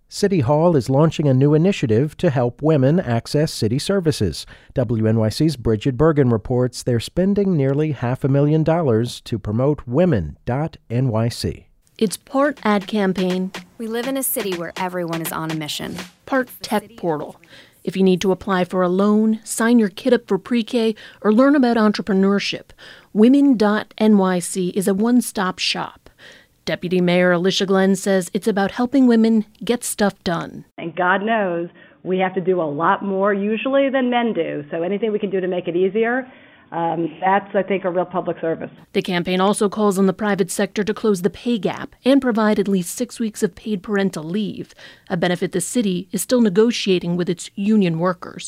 City Hall is launching a new initiative to help women access city services. WNYC's Bridget Bergen reports they're spending nearly $500,000 to promote women.nyc. It's part ad campaign. We live in a city where everyone is on a mission. Part tech portal. If you need to apply for a loan, sign your kid up for pre-K, or learn about entrepreneurship, women.nyc is a one-stop shop. Deputy Mayor Alicia Glenn says it's about helping women get stuff done. And God knows we have to do a lot more usually than men do. So anything we can do to make it easier, that's, I think, a real public service. The campaign also calls on the private sector to close the pay gap and provide at least 6 weeks of paid parental leave, a benefit the city is still negotiating with its union workers.